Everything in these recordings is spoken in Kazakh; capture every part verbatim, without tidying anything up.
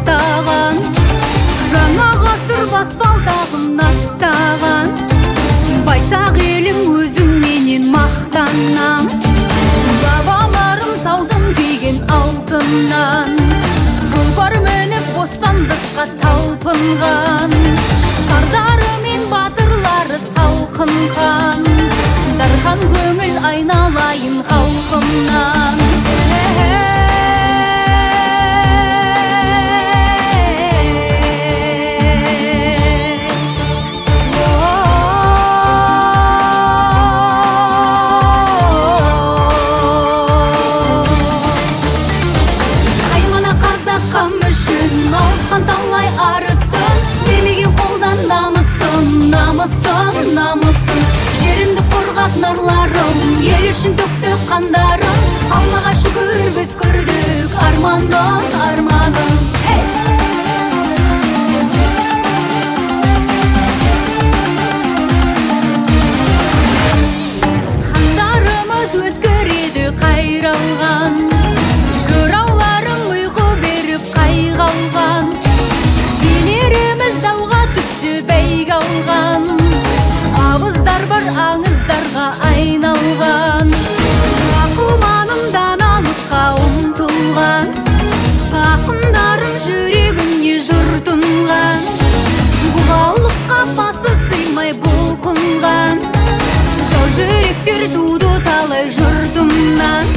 аттаған, жаңа ғасыр баспалдағын аттаған, байтақ елім өзің менен мақтанам. Бабаларым саудын киген алтыннан, тұлпар мініп бостандыққа талпынған, сардары мен батырлары салқын қан, дархан көңіл айналайын халқымнан. Талай арысын, бермеген қолдан намысын, намысын, намысын. Жерімді қорғап нарларым, ел үшін төкті қандарым. Аллаға шүкір біз көрдік арманын, арманын. Хандарымыз өткіреді қайралған, жырауларым ұйқы беріп қайғалған, абыздар бар аңыздарға айналған, ақылманым даналыққа ұмтылған, ақындарым жүрегіне жыр тұнған, бұғалыққа басы сыймай бұлқынған, жау жүректер туды талай жұртымнан.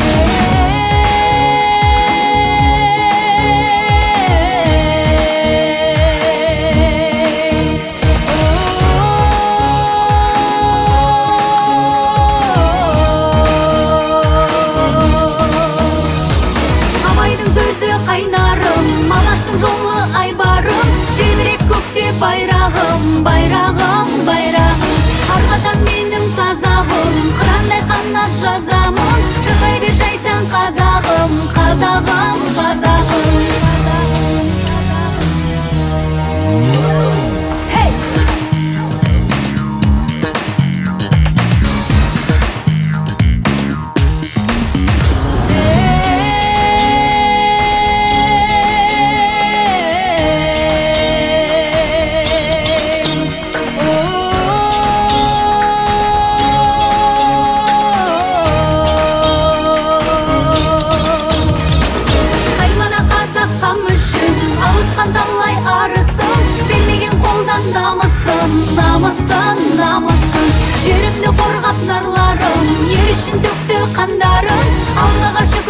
Қайнарым, алаштың жолы айбарым, жебірек көкте байрағым, байрағым, байрағым. Арқадан менің тазағым, қырандай қанат жазамын, жасай бер жайсаң қазағым, қазағым, қазағым. Талай арысын, бермеген қолдан намысын, намысын, намысын. Жерімді қорғап нарларым, ер үшін төкті қандарым. Аллаға шүкір